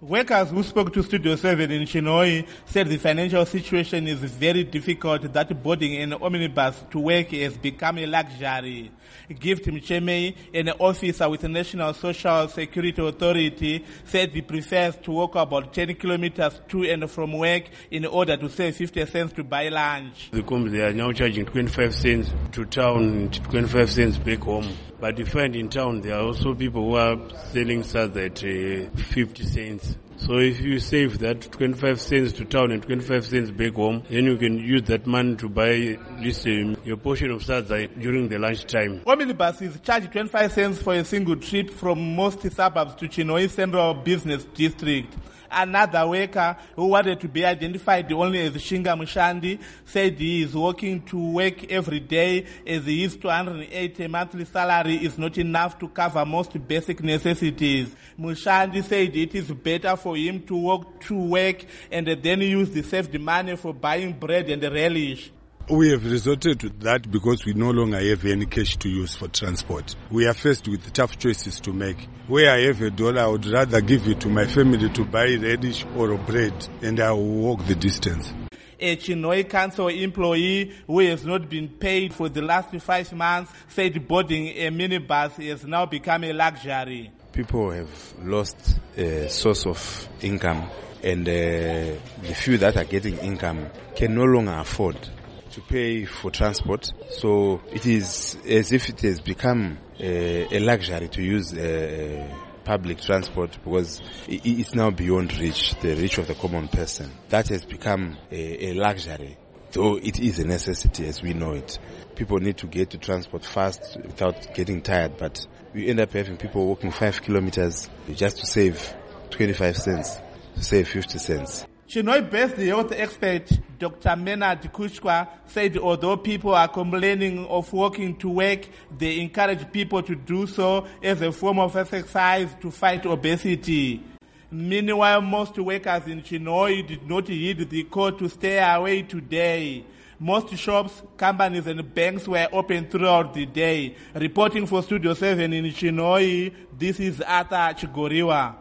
Workers who spoke to Studio 7 in Chinhoyi said the financial situation is very difficult, that boarding an omnibus to work has become a luxury. Gift Mchemei, an officer with the National Social Security Authority, said he prefers to walk about 10 kilometers to and from work in order to save 50 cents to buy lunch. The company, they are now charging 25 cents to town, 25 cents back home. But you find in town there are also people who are selling such at 50 cents. So if you save that 25 cents to town and 25 cents back home, then you can use that money to buy at least your portion of sadza during the lunchtime. Omnibuses charge 25 cents for a single trip from most suburbs to Chinhoyi Central Business District. Another worker who wanted to be identified only as Shinga Mushandi said he is working to work every day as his 280 monthly salary is not enough to cover most basic necessities. Mushandi said it is better for him to walk to work and then use the saved money for buying bread and relish. We have resorted to that because we no longer have any cash to use for transport. We are faced with tough choices to make. Where I have $1, I would rather give it to my family to buy radish or bread, and I will walk the distance. A Chinhoyi Council employee who has not been paid for the last 5 months said boarding a minibus has now become a luxury. People have lost a source of income, and the few that are getting income can no longer afford to pay for transport. So it is as if it has become a luxury to use public transport because it's now beyond the reach of the common person. That has become a luxury, though it is a necessity as we know it. People need to get to transport fast without getting tired, but we end up having people walking 5 kilometers just to save 25 cents, to save 50 cents. Chinhoyi-based health expert Dr. Menard Kushwa said although people are complaining of walking to work, they encourage people to do so as a form of exercise to fight obesity. Meanwhile, most workers in Chinhoyi did not heed the call to stay away today. Most shops, companies and banks were open throughout the day. Reporting for Studio 7 in Chinhoyi, this is Arthur Chigoriwa.